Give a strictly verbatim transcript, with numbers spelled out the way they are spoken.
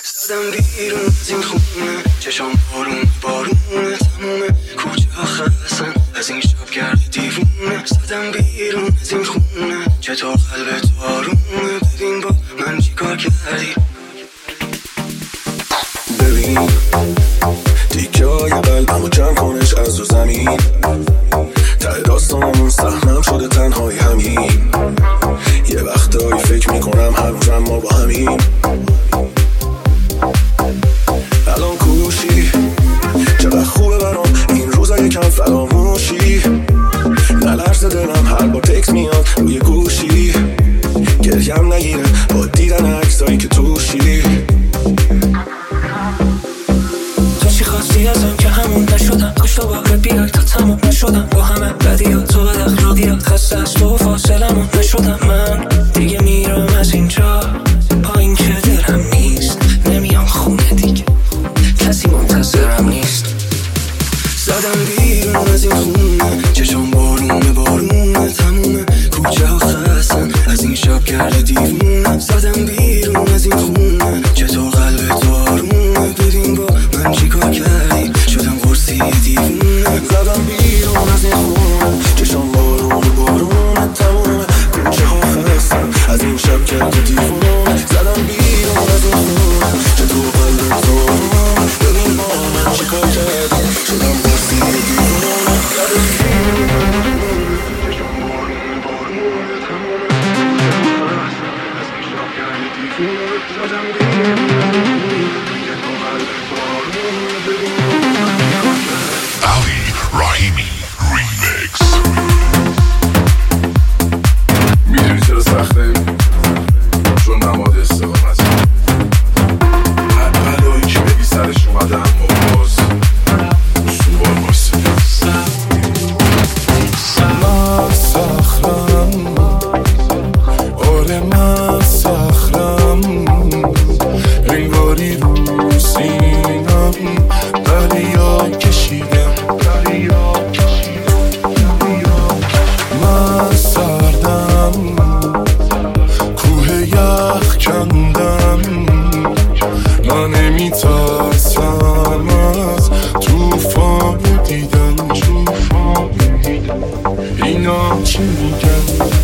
زدم بیرون از این خونه، چشام بارون بارونه، تموم کوچه ها خستن از این شب کرد دیوونه. زدم بیرون از این خونه، چطور قلبت آرومه، ببین با من چی کار کردی. ببین تیکه های قلبمو جمع کنش از دو زمین، ته داستانمون سهمم شده تنهای همین. یه وقتایی فکر میکنم هنوزم ما با همین. الان کوشی چقدر خوبه برام این روزا یکم فراموشی. نلرزه دلم هر بار تکس میاد روی گوشی، گریم نگیره با دیدن عکسایی که توشی. تو چی خواستی ازم که همون نشدم، کاش تو باره بیای تا تموم نشدم. با همه بدی ها تو بد اخلاقیات، خسته از تو فاصلمون نشدم. من دیگه میرم از اینجا، پایین که دلم نیست، نمیام خونه دیگه، کسی منتظرم نیست. زدم بیرون از این خونه، چشام بارونه بارونه، تموم کوچه ها خستن از این شب کرده دیوونه. زدم بیرون از این خونه، چطور قلبت آرومه، ببین با من چی کار کردی، شدم قرصی دیوونه. زدم بیرون از این خونه، چشام بارونه بارونه، تموم کوچه ها خستن از این شب کرده دیوونه. زدم بیرون از این خونه، چطور قلبت آرومه، ببین با من چی کار کردی، شدم قرصی دیوونه. زدم بیرون چشام بارونه بارونه، تموم از این شب کرده دیوونه. زدم بیرون چطور قلبت آرومه، ببین با من چی کار کردی. Ali Rahimi Remix. میدونی چرا سخته؟ چون نماد استقامت هر بلایی که بگی سرش اومده اما باز سوار باسته. من سخرم، آره من سخرم، انگاری رو سینم دریا کشیدم. من سردم، کوه یخ کندم، من نمیترسم از توفان دیدن. اینا چی میگن؟